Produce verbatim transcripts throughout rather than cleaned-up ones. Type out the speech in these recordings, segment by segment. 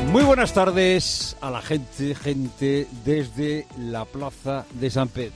Muy buenas tardes a la gente, gente desde la Plaza de San Pedro.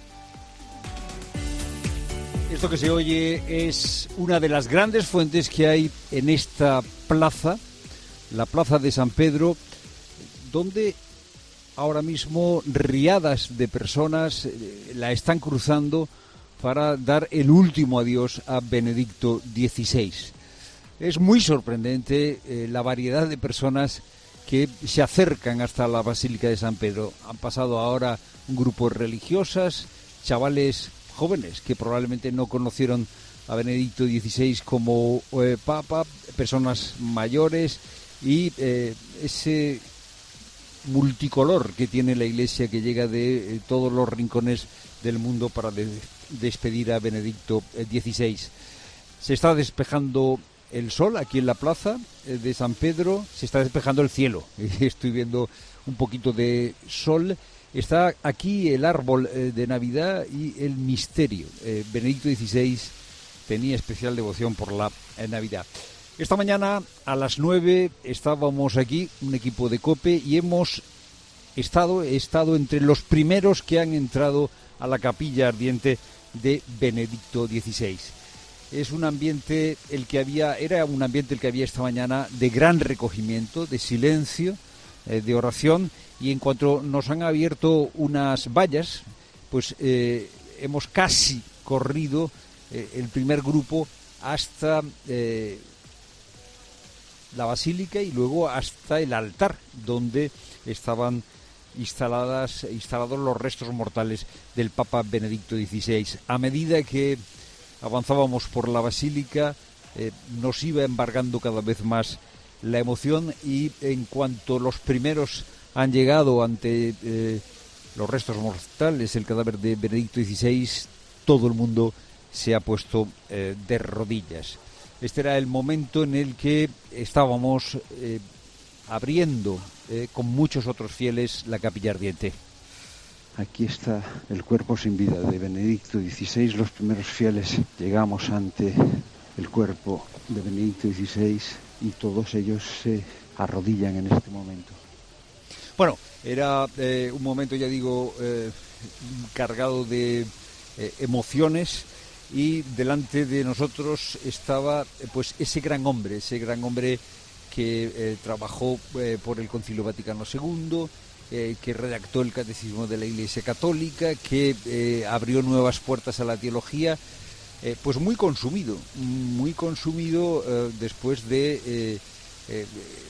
Esto que se oye es una de las grandes fuentes que hay en esta plaza, la Plaza de San Pedro, donde ahora mismo riadas de personas eh, la están cruzando para dar el último adiós a Benedicto dieciséis. Es muy sorprendente eh, la variedad de personas que se acercan hasta la Basílica de San Pedro. Han pasado ahora un grupo de religiosas, chavales jóvenes que probablemente no conocieron a Benedicto dieciséis como eh, Papa, personas mayores y eh, ese multicolor que tiene la Iglesia que llega de eh, todos los rincones del mundo para de, despedir a Benedicto dieciséis. Se está despejando el sol aquí en la plaza de San Pedro, se está despejando el cielo. Estoy viendo un poquito de sol. Está aquí el árbol de Navidad y el misterio. Benedicto dieciséis tenía especial devoción por la Navidad. Esta mañana a las nueve estábamos aquí, un equipo de COPE, y hemos estado, he estado entre los primeros que han entrado a la capilla ardiente de Benedicto dieciséis. Es un ambiente el que había, era un ambiente el que había esta mañana de gran recogimiento, de silencio, eh, de oración, y en cuanto nos han abierto unas vallas, pues eh, hemos casi corrido eh, el primer grupo hasta eh, la basílica y luego hasta el altar donde estaban instaladas, instalados los restos mortales del Papa Benedicto dieciséis. A medida que avanzábamos por la basílica, eh, nos iba embargando cada vez más la emoción, y en cuanto los primeros han llegado ante eh, los restos mortales, el cadáver de Benedicto dieciséis, todo el mundo se ha puesto eh, de rodillas. Este era el momento en el que estábamos eh, abriendo eh, con muchos otros fieles la capilla ardiente. Aquí está el cuerpo sin vida de Benedicto dieciséis. Los primeros fieles llegamos ante el cuerpo de Benedicto dieciséis y todos ellos se arrodillan en este momento. Bueno, era eh, un momento, ya digo, eh, cargado de eh, emociones, y delante de nosotros estaba eh, pues ese gran hombre, ese gran hombre que eh, trabajó eh, por el Concilio Vaticano segundo, Eh, que redactó el Catecismo de la Iglesia Católica, que eh, abrió nuevas puertas a la teología, eh, pues muy consumido, muy consumido eh, después de eh, eh,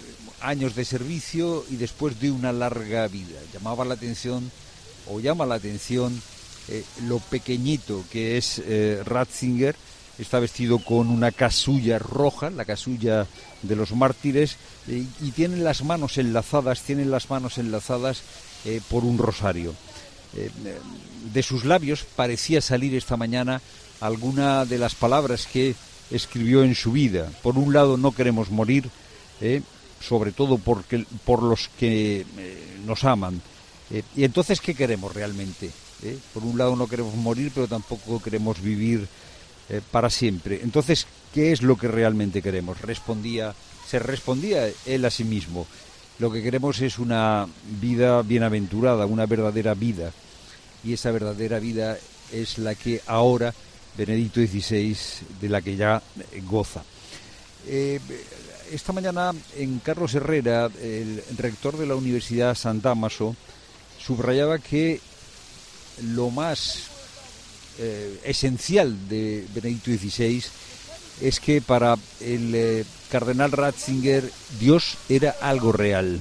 años de servicio y después de una larga vida. Llamaba la atención, o llama la atención, eh, lo pequeñito que es eh, Ratzinger. Está vestido con una casulla roja, la casulla de los mártires, eh, y tiene las manos enlazadas, tiene las manos enlazadas eh, por un rosario. Eh, de sus labios parecía salir esta mañana alguna de las palabras que escribió en su vida. Por un lado, no queremos morir, eh, sobre todo porque, por los que eh, nos aman. Eh, y entonces, ¿qué queremos realmente? Eh, por un lado, no queremos morir, pero tampoco queremos vivir Eh, para siempre. Entonces, ¿qué es lo que realmente queremos? Respondía, se respondía él a sí mismo. Lo que queremos es una vida bienaventurada, una verdadera vida. Y esa verdadera vida es la que ahora Benedicto dieciséis, de la que ya goza. Eh, esta mañana en Carlos Herrera, el rector de la Universidad San Dámaso, subrayaba que lo más Eh, esencial de Benedicto dieciséis es que para el eh, cardenal Ratzinger Dios era algo real.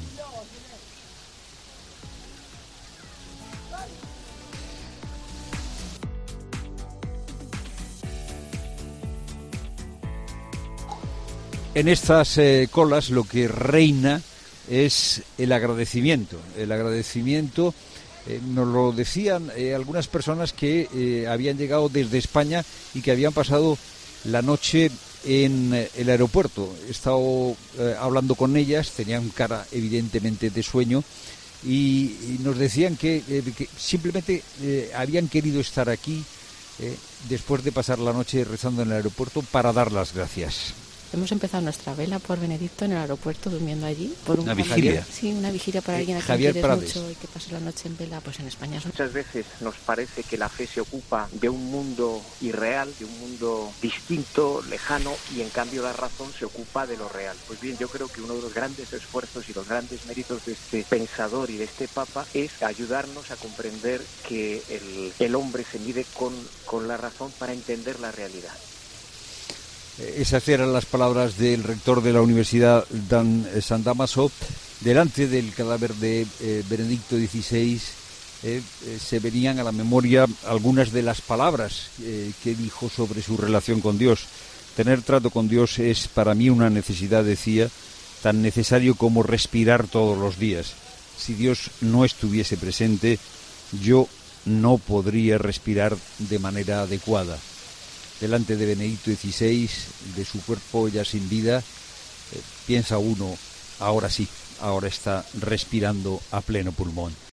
En estas eh, colas lo que reina es el agradecimiento, el agradecimiento. Eh, nos lo decían eh, algunas personas que eh, habían llegado desde España y que habían pasado la noche en eh, el aeropuerto. He estado eh, hablando con ellas, tenían cara evidentemente de sueño, y, y nos decían que, eh, que simplemente eh, habían querido estar aquí eh, después de pasar la noche rezando en el aeropuerto para dar las gracias. Hemos empezado nuestra vela por Benedicto en el aeropuerto, durmiendo allí. Por un ¿Una familiar. vigilia? Sí, una vigilia para Eh, alguien a quien Javier quieres Prades. mucho y que pase la noche en vela. Pues en España son... Muchas veces nos parece que la fe se ocupa de un mundo irreal, de un mundo distinto, lejano, y en cambio la razón se ocupa de lo real. Pues bien, yo creo que uno de los grandes esfuerzos y los grandes méritos de este pensador y de este papa es ayudarnos a comprender que el, el hombre se mide con, con la razón para entender la realidad. Esas eran las palabras del rector de la Universidad Dan, San Damaso. Delante del cadáver de eh, Benedicto dieciséis eh, eh, se venían a la memoria algunas de las palabras eh, que dijo sobre su relación con Dios. Tener trato con Dios es para mí una necesidad, decía, tan necesario como respirar todos los días. Si Dios no estuviese presente, yo no podría respirar de manera adecuada. Delante de Benedicto dieciséis, de su cuerpo ya sin vida, eh, piensa uno, ahora sí, ahora está respirando a pleno pulmón.